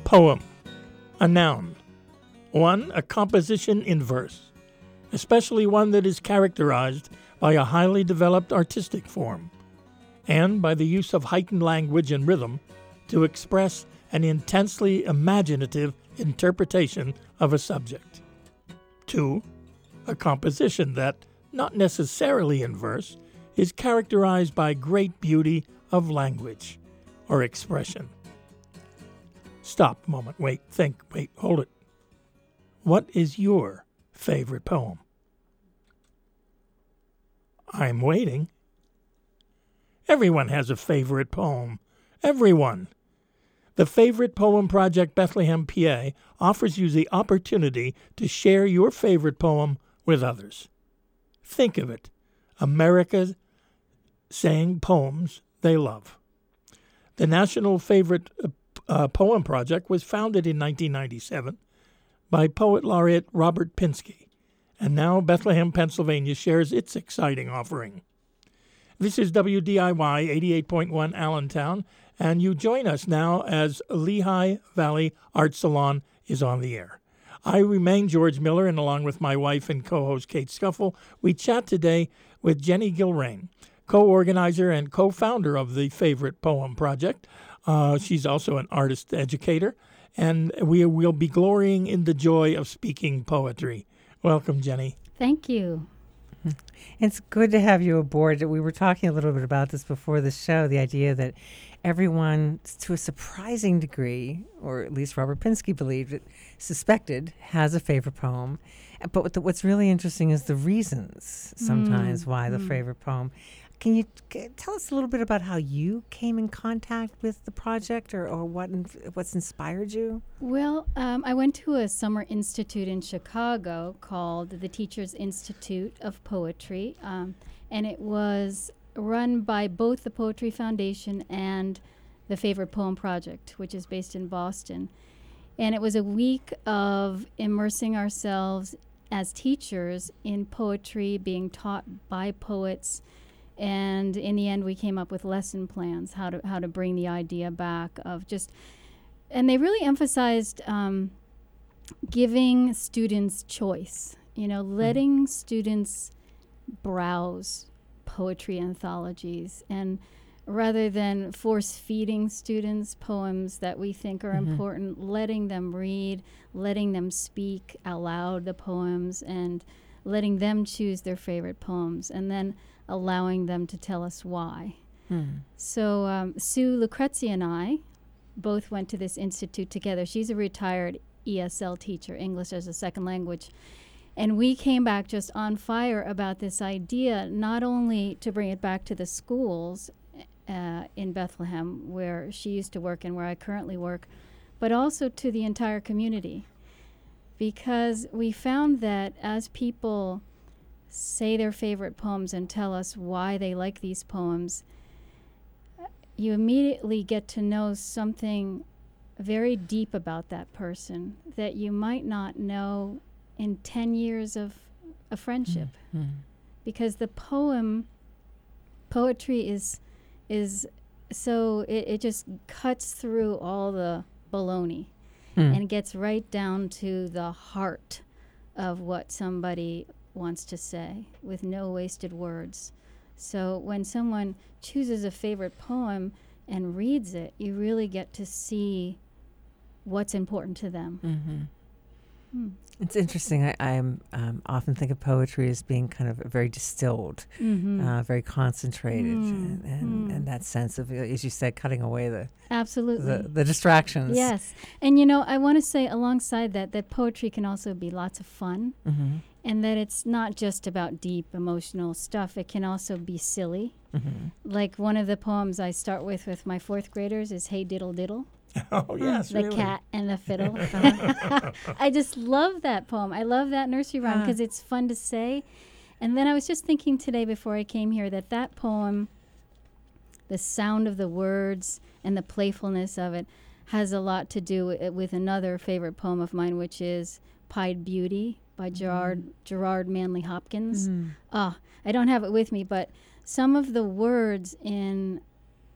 Poem. A noun. 1. A composition in verse, especially one that is characterized by a highly developed artistic form, and by the use of heightened language and rhythm to express an intensely imaginative interpretation of a subject. 2. A composition that, not necessarily in verse, is characterized by great beauty of language or expression. Stop a moment, wait, think, wait, hold it. What is your favorite poem? I'm waiting. Everyone has a favorite poem. Everyone. The Favorite Poem Project Bethlehem, PA offers you the opportunity to share your favorite poem with others. Think of it. America saying poems they love. The National Favorite Poem Project was founded in 1997 by Poet Laureate Robert Pinsky, and now Bethlehem, Pennsylvania shares its exciting offering. This is WDIY 88.1 Allentown, and you join us now as Lehigh Valley Art Salon is on the air. I remain George Miller, and along with my wife and co-host Kate Scuffle, we chat today with Jenny Gilrain, co-organizer and co-founder of the Favorite Poem Project. She's also an artist educator, and we will be glorying in the joy of speaking poetry. Welcome, Jenny. Thank you. It's good to have you aboard. We were talking a little bit about this before the show, the idea that everyone, to a surprising degree, or at least Robert Pinsky believed, suspected, has a favorite poem. But what's really interesting is the reasons sometimes why the favorite poem. Can you tell us a little bit about how you came in contact with the project, or what's inspired you? Well, I went to a summer institute in Chicago called the Teachers Institute of Poetry, and it was run by both the Poetry Foundation and the Favorite Poem Project, which is based in Boston. And it was a week of immersing ourselves as teachers in poetry, being taught by poets. And in the end, we came up with lesson plans, how to bring the idea back of just, and they really emphasized giving students choice, letting students browse poetry anthologies, and rather than force-feeding students poems that we think are important, letting them read, letting them speak out loud the poems, and letting them choose their favorite poems, and then allowing them to tell us why. So Sue Lucrezia and I both went to this institute together. She's a retired ESL teacher, English as a second language. And we came back just on fire about this idea, not only to bring it back to the schools in Bethlehem, where she used to work and where I currently work, but also to the entire community. Because we found that as people say their favorite poems and tell us why they like these poems, you immediately get to know something very deep about that person that you might not know in 10 years of a friendship. Because the poetry is so, it just cuts through all the baloney and gets right down to the heart of what somebody wants to say with no wasted words. So when someone chooses a favorite poem and reads it, you really get to see what's important to them. It's interesting. I often think of poetry as being kind of very distilled, very concentrated, and that sense of, as you said, cutting away the distractions. Yes. And, I want to say alongside that poetry can also be lots of fun, and that it's not just about deep emotional stuff. It can also be silly. Like one of the poems I start with my fourth graders is Hey Diddle Diddle. Oh, yes, The really. cat and the fiddle. I just love that poem. I love that nursery rhyme because it's fun to say. And then I was just thinking today before I came here that poem, the sound of the words and the playfulness of it, has a lot to do with another favorite poem of mine, which is Pied Beauty by Gerard Manley Hopkins. I don't have it with me, but some of the words in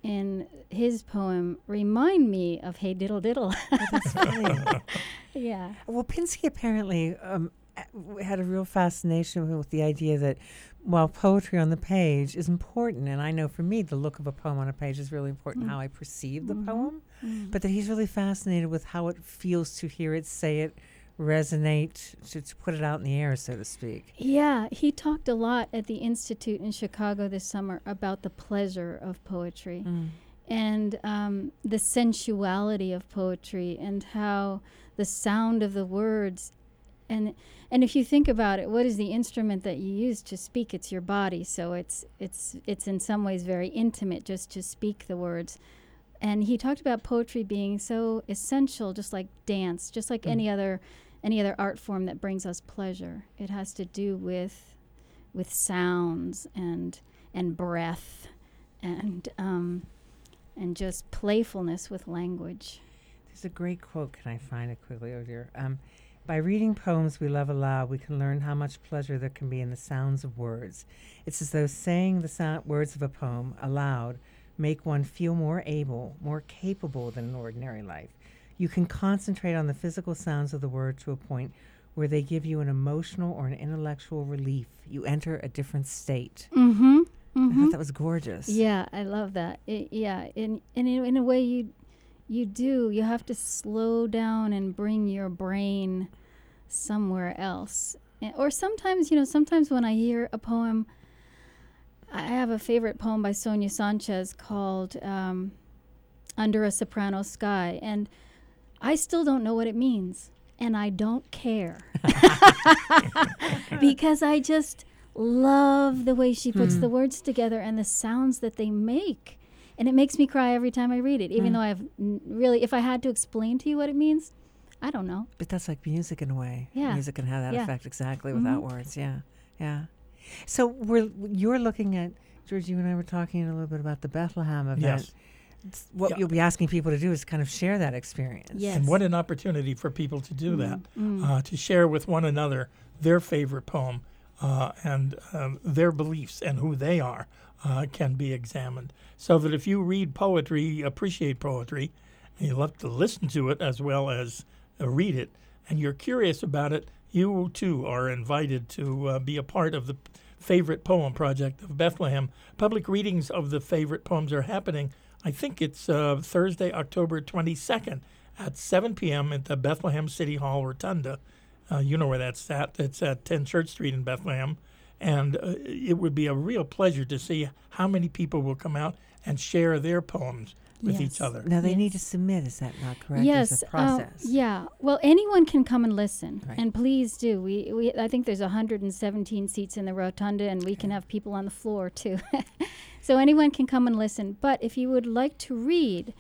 in his poem remind me of Hey Diddle Diddle. That's funny. Yeah. Well, Pinsky apparently had a real fascination with the idea that while poetry on the page is important, and I know for me the look of a poem on a page is really important, how I perceive the poem, but that he's really fascinated with how it feels to hear it, say it, resonate, to put it out in the air, so to speak. Yeah, he talked a lot at the Institute in Chicago this summer about the pleasure of poetry and the sensuality of poetry and how the sound of the words and if you think about it, what is the instrument that you use to speak? It's your body, so it's in some ways very intimate just to speak the words. And he talked about poetry being so essential, just like dance, just like any other art form that brings us pleasure. It has to do with sounds and breath and just playfulness with language. There's a great quote. Can I find it quickly? Oh dear. By reading poems we love aloud, we can learn how much pleasure there can be in the sounds of words. It's as though saying the words of a poem aloud make one feel more able, more capable than in ordinary life. You can concentrate on the physical sounds of the word to a point where they give you an emotional or an intellectual relief. You enter a different state. I thought that was gorgeous. Yeah, I love that. In a way you have to slow down and bring your brain somewhere else. Or sometimes when I hear a poem, I have a favorite poem by Sonia Sanchez called Under a Soprano Sky, and I still don't know what it means, and I don't care. Because I just love the way she puts the words together and the sounds that they make. And it makes me cry every time I read it, even though I've if I had to explain to you what it means, I don't know. But that's like music in a way. Yeah. Music can have that effect exactly without words. Yeah, yeah. So you're looking at, George, you and I were talking a little bit about the Bethlehem event. Yes. What you'll be asking people to do is kind of share that experience. Yes. And what an opportunity for people to do that, to share with one another their favorite poem and their beliefs and who they are can be examined. So that if you read poetry, appreciate poetry, and you love to listen to it as well as read it, and you're curious about it, you too are invited to be a part of the Favorite Poem Project of Bethlehem. Public readings of the favorite poems are happening. I think it's Thursday, October 22nd at 7 p.m. at the Bethlehem City Hall Rotunda. You know where that's at. It's at 10 Church Street in Bethlehem. And it would be a real pleasure to see how many people will come out and share their poems with each other. Now, they need to submit, is that not correct? Yes. There's a process. Yeah. Well, anyone can come and listen, Right. and please do. I think there's 117 seats in the rotunda, and we can have people on the floor, too. So anyone can come and listen. But if you would like to read,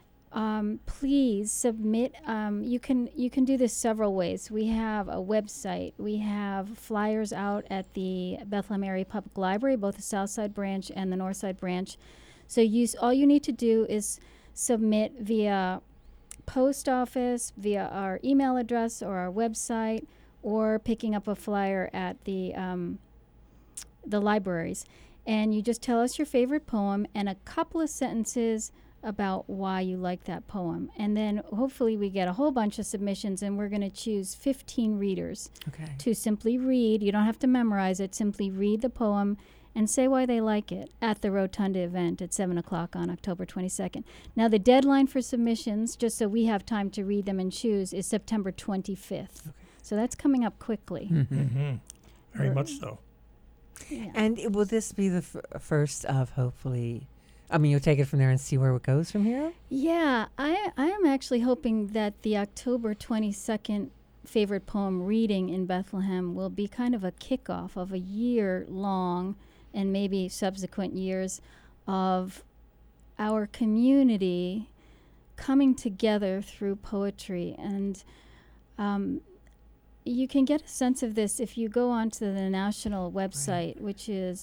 please submit. You can do this several ways. We have a website. We have flyers out at the Bethlehem Area Public Library, both the Southside branch and the Northside branch. So all you need to do is submit via post office, via our email address or our website, or picking up a flyer at the libraries. And you just tell us your favorite poem and a couple of sentences about why you like that poem. And then hopefully we get a whole bunch of submissions, and we're going to choose 15 readers to simply read. You don't have to memorize it. Simply read the poem and say why they like it at the Rotunda event at 7 o'clock on October 22nd. Now, the deadline for submissions, just so we have time to read them and choose, is September 25th. Okay. So that's coming up quickly. Very much so. Yeah. And will this be the first of hopefully, I mean, you'll take it from there and see where it goes from here? Yeah, I am actually hoping that the October 22nd favorite poem reading in Bethlehem will be kind of a kickoff of a year-long and maybe subsequent years of our community coming together through poetry. And you can get a sense of this if you go onto the national website, which is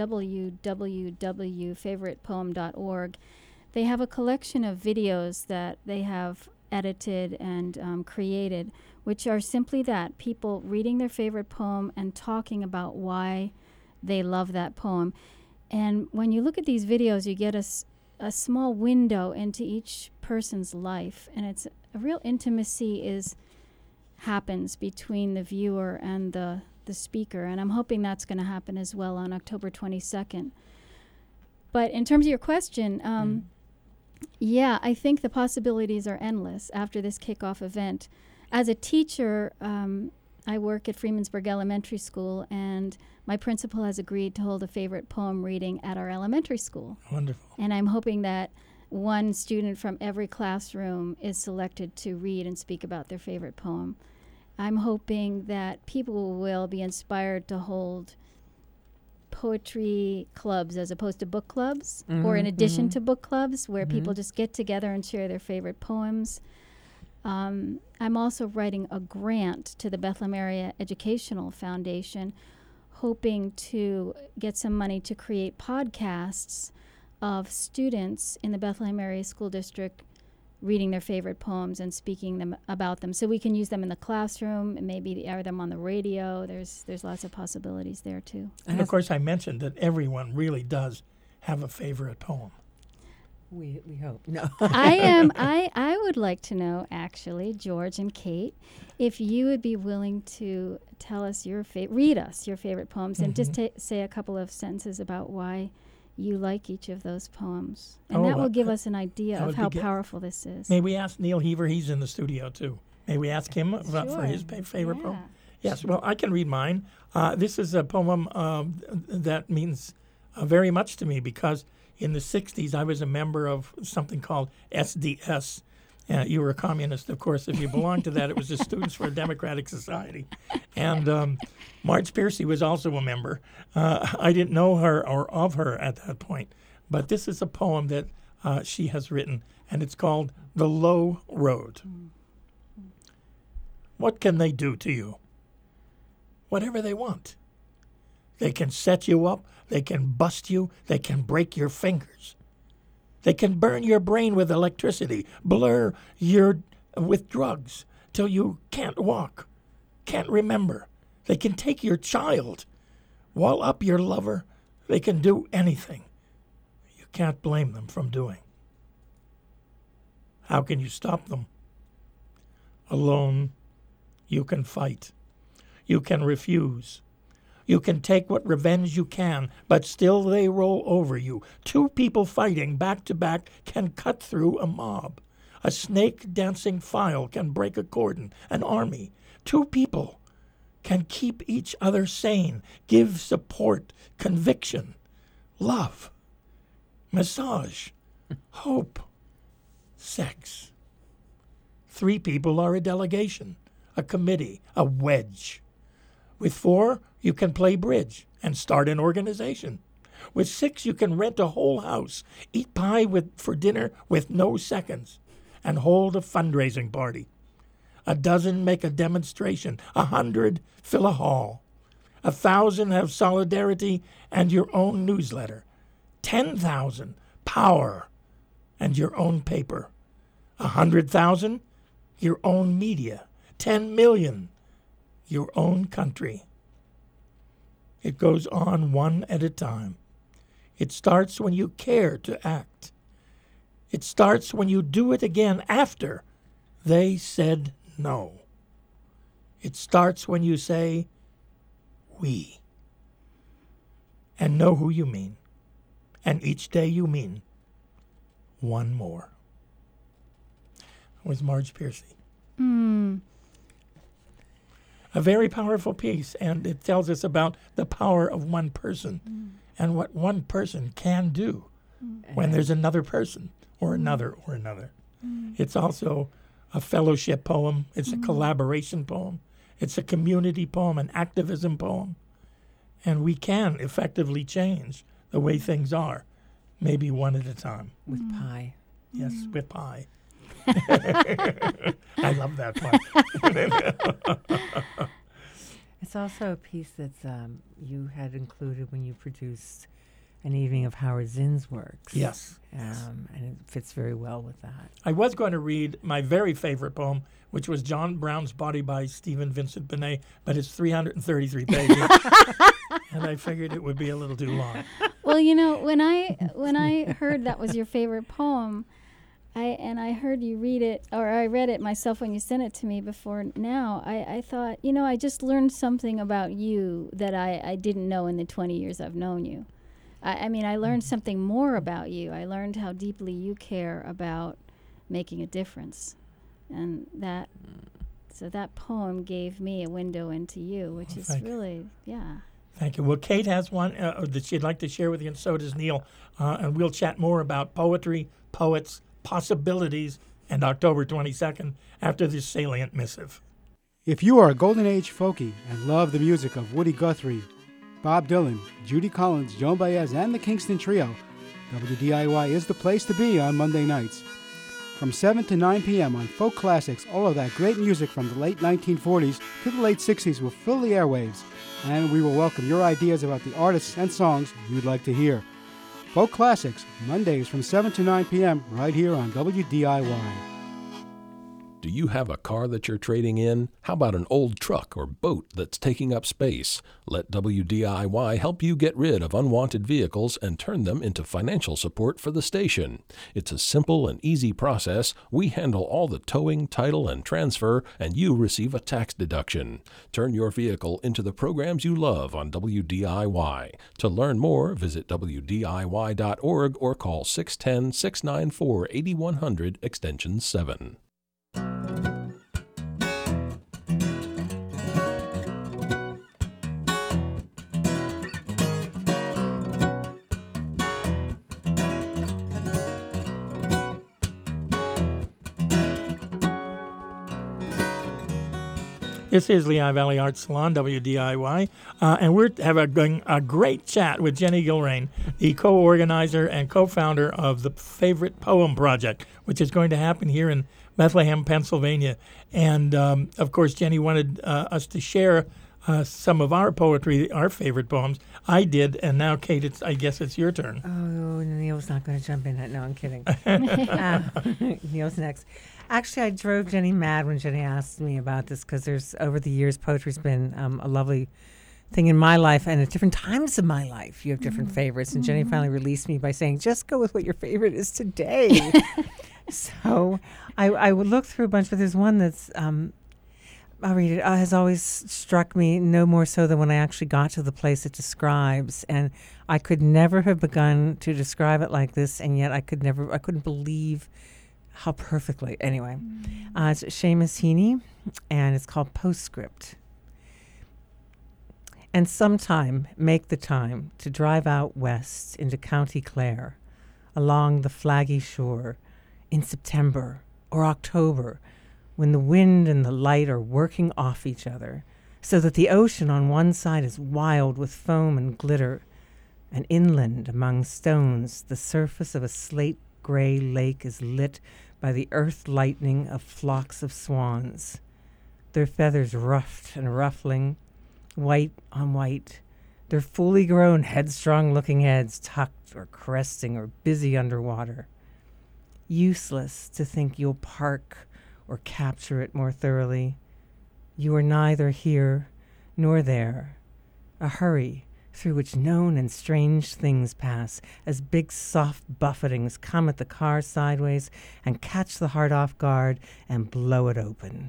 www.favoritepoem.org. They have a collection of videos that they have edited and created, which are simply that, people reading their favorite poem and talking about why they love that poem. And when you look at these videos, you get a small window into each person's life, and it's a real intimacy happens between the viewer and the speaker, and I'm hoping that's going to happen as well on October 22nd. But in terms of your question, yeah, I think the possibilities are endless after this kickoff event. As a teacher, I work at Freemansburg Elementary School, and my principal has agreed to hold a favorite poem reading at our elementary school. Wonderful. And I'm hoping that one student from every classroom is selected to read and speak about their favorite poem. I'm hoping that people will be inspired to hold poetry clubs as opposed to book clubs, or in addition to book clubs, where people just get together and share their favorite poems. I'm also writing a grant to the Bethlehem Area Educational Foundation, hoping to get some money to create podcasts of students in the Bethlehem Area School District reading their favorite poems and speaking them about them, so we can use them in the classroom and maybe air them on the radio. There's lots of possibilities there too. And of course, I mentioned that everyone really does have a favorite poem. We hope. No. I would like to know, actually, George and Kate, if you would be willing to tell us read us your favorite poems, and just say a couple of sentences about why you like each of those poems. And that will give us an idea of how powerful this is. May we ask Neil Heaver? He's in the studio, too. May we ask him for his favorite poem? Yes, well, I can read mine. This is a poem that means very much to me, because in the 60s, I was a member of something called SDS. You were a communist, of course. If you belonged to that, it was the Students for a Democratic Society. And Marge Piercy was also a member. I didn't know her or of her at that point. But this is a poem that she has written, and it's called The Low Road. What can they do to you? Whatever they want. They can set you up. They can bust you. They can break your fingers. They can burn your brain with electricity, blur with drugs till you can't walk, can't remember. They can take your child, wall up your lover. They can do anything you can't blame them from doing. How can you stop them? Alone, you can fight. You can refuse. You can take what revenge you can, but still they roll over you. Two people fighting back to back can cut through a mob. A snake dancing file can break a cordon, an army. Two people can keep each other sane, give support, conviction, love, massage, hope, sex. Three people are a delegation, a committee, a wedge. With four, you can play bridge and start an organization. With six, you can rent a whole house, eat pie for dinner with no seconds, and hold a fundraising party. A dozen make a demonstration. 100 fill a hall. 1,000 have solidarity and your own newsletter. 10,000 power and your own paper. 100,000 your own media. 10 million your own country. It goes on one at a time. It starts when you care to act. It starts when you do it again after they said no. It starts when you say, we, and know who you mean. And each day you mean one more. That was Marge Piercy. A very powerful piece, and it tells us about the power of one person and what one person can do when there's another person or another or another. It's also a fellowship poem. It's a collaboration poem. It's a community poem, an activism poem. And we can effectively change the way things are, maybe one at a time. With pie. Yes, with pie. I love that part. It's also a piece that you had included when you produced an evening of Howard Zinn's works. Yes. And it fits very well with that. I was going to read my very favorite poem, which was John Brown's Body by Stephen Vincent Benet, but it's 333 pages. And I figured it would be a little too long. Well, Well, when I heard that was your favorite poem, I heard you read it, or I read it myself when you sent it to me before now, I thought, I just learned something about you that I didn't know in the 20 years I've known you. I mean, I learned something more about you. I learned how deeply you care about making a difference. And that poem gave me a window into you, which is really, Thank you. Well, Kate has one that she'd like to share with you, and so does Neil. And we'll chat more about poetry, poets, possibilities, and October 22nd after this salient missive. If you are a Golden Age folkie and love the music of Woody Guthrie, Bob Dylan, Judy Collins, Joan Baez, and the Kingston Trio, WDIY is the place to be on Monday nights. From 7 to 9 p.m. on Folk Classics, all of that great music from the late 1940s to the late 60s will fill the airwaves, and we will welcome your ideas about the artists and songs you'd like to hear. Folk Classics, Mondays from 7 to 9 p.m. right here on WDIY. Do you have a car that you're trading in? How about an old truck or boat that's taking up space? Let WDIY help you get rid of unwanted vehicles and turn them into financial support for the station. It's a simple and easy process. We handle all the towing, title, and transfer, and you receive a tax deduction. Turn your vehicle into the programs you love on WDIY. To learn more, visit WDIY.org or call 610-694-8100 extension 7. This is Lehigh Valley Arts Salon, WDIY, and we're having a great chat with Jenny Gilrain, the co-organizer and co-founder of the Favorite Poem Project, which is going to happen here in Bethlehem, Pennsylvania. And, of course, Jenny wanted us to share some of our poetry, our favorite poems. I did, and now, Kate, I guess it's your turn. Oh, Neil's not going to jump in. No, I'm kidding. Neil's next. Actually, I drove Jenny mad when Jenny asked me about this because over the years, poetry's been a lovely thing in my life, and at different times of my life, you have different favorites. And Jenny finally released me by saying, just go with what your favorite is today. So I would look through a bunch, but there's one that's, I'll read it, has always struck me no more so than when I actually got to the place it describes. And I could never have begun to describe it like this, and yet I couldn't believe how perfectly. Anyway, it's Seamus Heaney, and it's called Postscript. And sometime make the time to drive out west into County Clare, along the flaggy shore, in September or October, when the wind and the light are working off each other, so that the ocean on one side is wild with foam and glitter, and inland among stones the surface of a slate-gray lake is lit by the earth lightning of flocks of swans, their feathers ruffed and ruffling, white on white, their fully grown, headstrong-looking heads tucked or cresting or busy underwater. Useless to think you'll park or capture it more thoroughly. You are neither here nor there. A hurry through which known and strange things pass, as big soft buffetings come at the car sideways and catch the heart off guard and blow it open.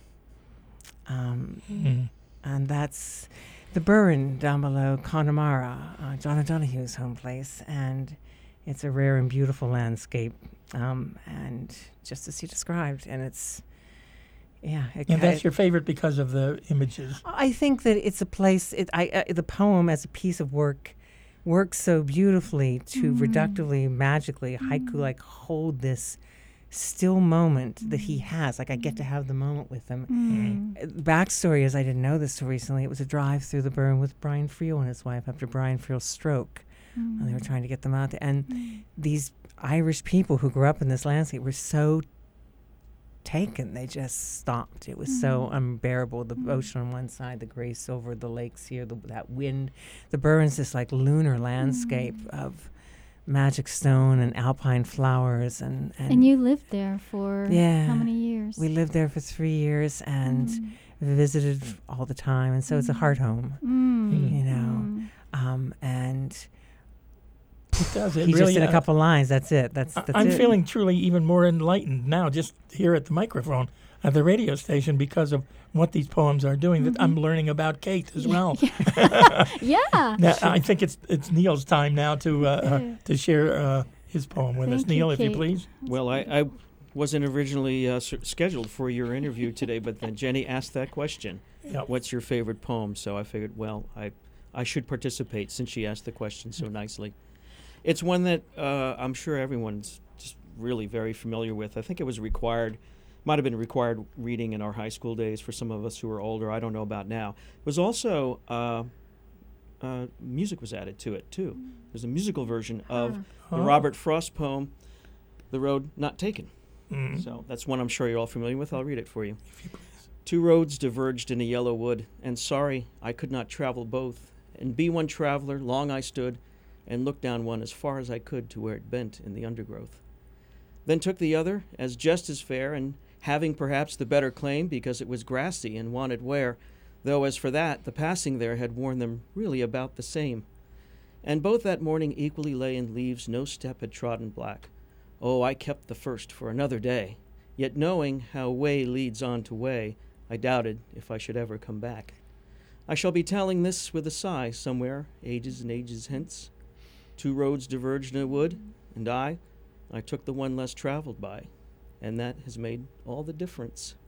And that's the Burren down below Connemara, John O'Donoghue's home place, and it's a rare and beautiful landscape, and just as he described, and it's, and that's your favorite because of the images. I think that it's a place. The poem as a piece of work works so beautifully to reductively, magically, haiku-like hold this still moment that he has. Like I get to have the moment with him. Backstory is I didn't know this till recently. It was a drive through the Burren with Brian Friel and his wife after Brian Friel's stroke. And they were trying to get them out there. And these Irish people who grew up in this landscape were so taken, they just stopped. It was so unbearable. The ocean on one side, the gray silver, the lakes here, that wind. The Burren's this like lunar landscape of magic stone and alpine flowers. And you lived there for how many years? We lived there for 3 years and visited all the time. And so it's a heart home, you know. And It does. It He really just did a couple lines. That's it. That's I'm it. feeling truly even more enlightened now just here at the microphone at the radio station because of what these poems are doing. That I'm learning about Kate as well. Yeah. Now, I think it's Neil's time now to share his poem with us. Thank you, Neil, if you Kate. please. Well, I wasn't originally scheduled for your interview today, but then Jenny asked that question. Yep. What's your favorite poem? So I figured, well, I should participate since she asked the question so nicely. It's one that I'm sure everyone's just really very familiar with. I think it was might have been required reading in our high school days for some of us who are older. I don't know about now. It was also music was added to it too. There's a musical version of the Robert Frost poem, "The Road Not Taken." Mm. So that's one I'm sure you're all familiar with. I'll read it for you. If you please. Two roads diverged in a yellow wood, and sorry I could not travel both. And be one traveler, long I stood, and looked down one as far as I could to where it bent in the undergrowth. Then took the other, as just as fair, and having perhaps the better claim, because it was grassy and wanted wear, though as for that, the passing there had worn them really about the same. And both that morning equally lay in leaves no step had trodden black. Oh, I kept the first for another day, yet knowing how way leads on to way, I doubted if I should ever come back. I shall be telling this with a sigh somewhere, ages and ages hence. Two roads diverged in a wood, and I took the one less traveled by, and that has made all the difference.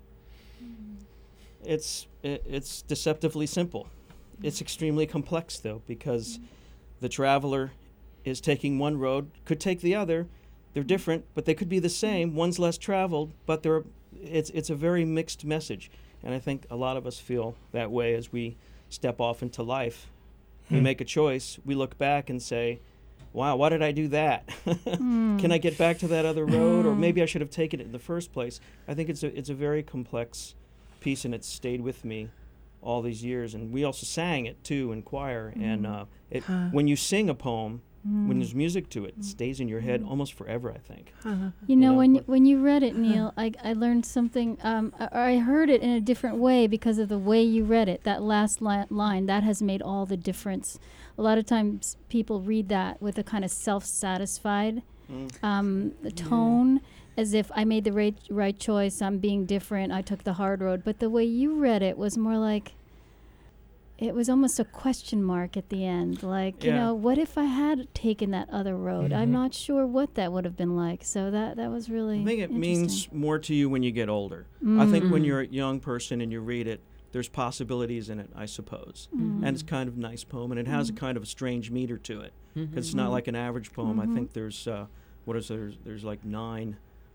It's deceptively simple. It's extremely complex, though, because the traveler is taking one road, could take the other. They're different, but they could be the same. One's less traveled, but it's a very mixed message. And I think a lot of us feel that way as we step off into life. We make a choice. We look back and say, wow, why did I do that? Can I get back to that other road? Or maybe I should have taken it in the first place. I think it's a very complex piece, and it's stayed with me all these years. And we also sang it, too, in choir. And when you sing a poem, when there's music to it, it stays in your head almost forever, I think. You know, when you read it, Neil, I learned something, or I heard it in a different way because of the way you read it. That last line, that has made all the difference. A lot of times people read that with a kind of self-satisfied tone, as if I made the right choice, I'm being different, I took the hard road. But the way you read it was more like, it was almost a question mark at the end. Like, you know, what if I had taken that other road? I'm not sure what that would have been like. So that was really I think it means more to you when you get older. I think when you're a young person and you read it, there's possibilities in it, I suppose. And it's kind of a nice poem, and it has a kind of a strange meter to it. Because it's not like an average poem. I think there's, there's like 9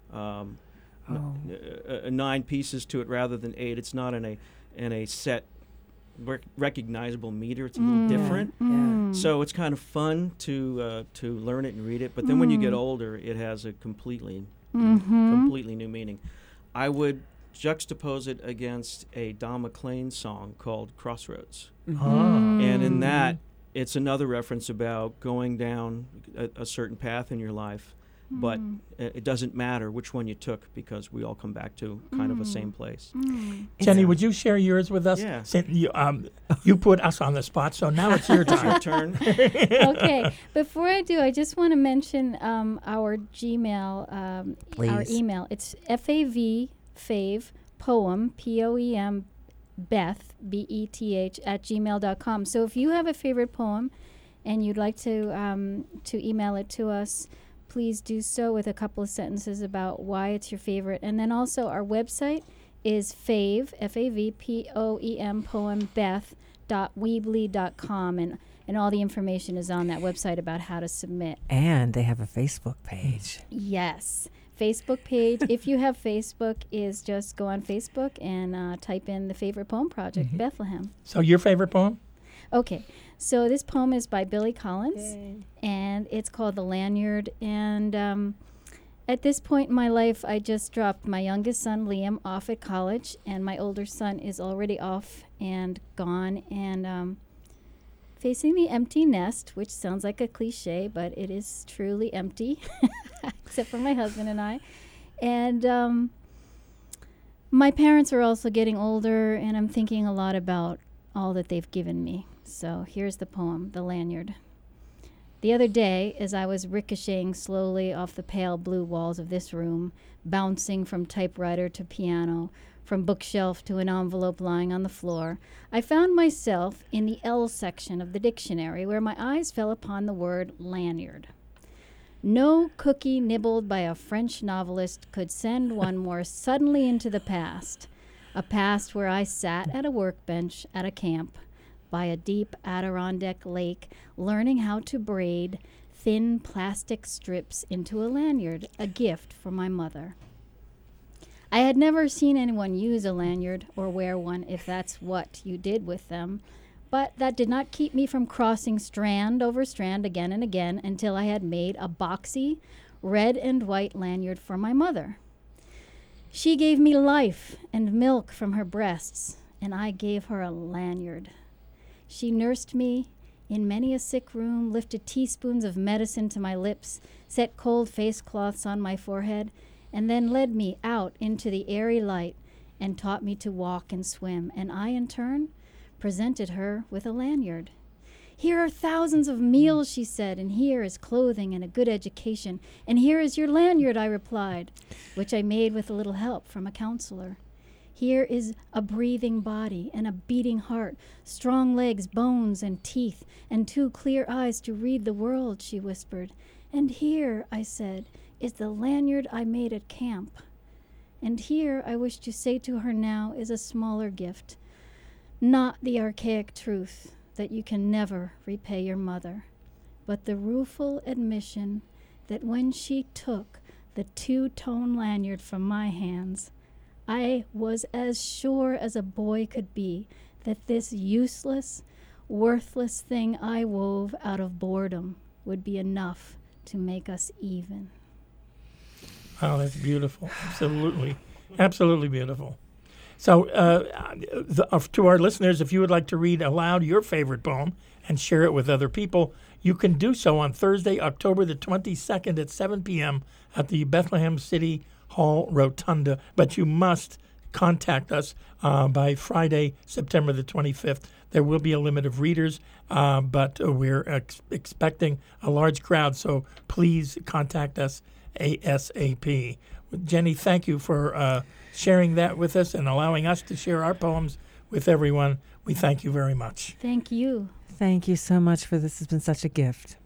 pieces to it rather than 8. It's not in a set recognizable meter. It's a little different. So it's kind of fun to learn it and read it. But then when you get older, it has a completely new meaning. I would juxtapose it against a Don McLean song called Crossroads. And in that, it's another reference about going down a certain path in your life, but it doesn't matter which one you took because we all come back to kind of the same place. Jenny, would you share yours with us? Yeah. Since you put us on the spot, so now it's your It's your time. turn. Okay. Before I do, I just want to mention our Gmail, our Please. email. It's fave poem, POEM, Beth, BETH, @gmail.com. So if you have a favorite poem and you'd like to email it to us, please do so with a couple of sentences about why it's your favorite. And then also our website is fave, FAVPOEM, poem, Beth.weebly.com. And all the information is on that website about how to submit. And they have a Facebook page. Yes. Facebook page. If you have Facebook, is just go on Facebook and type in the Favorite Poem Project, Bethlehem. So your favorite poem? Okay. So this poem is by Billy Collins, and it's called The Lanyard. And at this point in my life, I just dropped my youngest son, Liam, off at college, and my older son is already off and gone and facing the empty nest, which sounds like a cliche, but it is truly empty, except for my husband and I. And my parents are also getting older, and I'm thinking a lot about all that they've given me. So here's the poem, The Lanyard. The other day, as I was ricocheting slowly off the pale blue walls of this room, bouncing from typewriter to piano, from bookshelf to an envelope lying on the floor, I found myself in the L section of the dictionary where my eyes fell upon the word lanyard. No cookie nibbled by a French novelist could send one more suddenly into the past, a past where I sat at a workbench at a camp by a deep Adirondack lake, learning how to braid thin plastic strips into a lanyard, a gift from my mother. I had never seen anyone use a lanyard or wear one if that's what you did with them, but that did not keep me from crossing strand over strand again and again until I had made a boxy red and white lanyard for my mother. She gave me life and milk from her breasts, and I gave her a lanyard. She nursed me in many a sick room, lifted teaspoons of medicine to my lips, set cold face cloths on my forehead, and then led me out into the airy light and taught me to walk and swim, and I, in turn, presented her with a lanyard. Here are thousands of meals, she said, and here is clothing and a good education, and here is your lanyard, I replied, which I made with a little help from a counselor. Here is a breathing body and a beating heart, strong legs, bones, and teeth, and 2 clear eyes to read the world, she whispered. And here, I said, is the lanyard I made at camp. And here, I wish to say to her now, is a smaller gift, not the archaic truth that you can never repay your mother, but the rueful admission that when she took the 2-tone lanyard from my hands, I was as sure as a boy could be that this useless, worthless thing I wove out of boredom would be enough to make us even. Oh, that's beautiful. Absolutely. Absolutely beautiful. So to our listeners, if you would like to read aloud your favorite poem and share it with other people, you can do so on Thursday, October the 22nd at 7 p.m. at the Bethlehem City Hall Rotunda. But you must contact us by Friday, September the 25th. There will be a limit of readers, but we're expecting a large crowd, so please contact us ASAP. Jenny, thank you for sharing that with us and allowing us to share our poems with everyone. We thank you very much. Thank you. Thank you so much for this. Has been such a gift.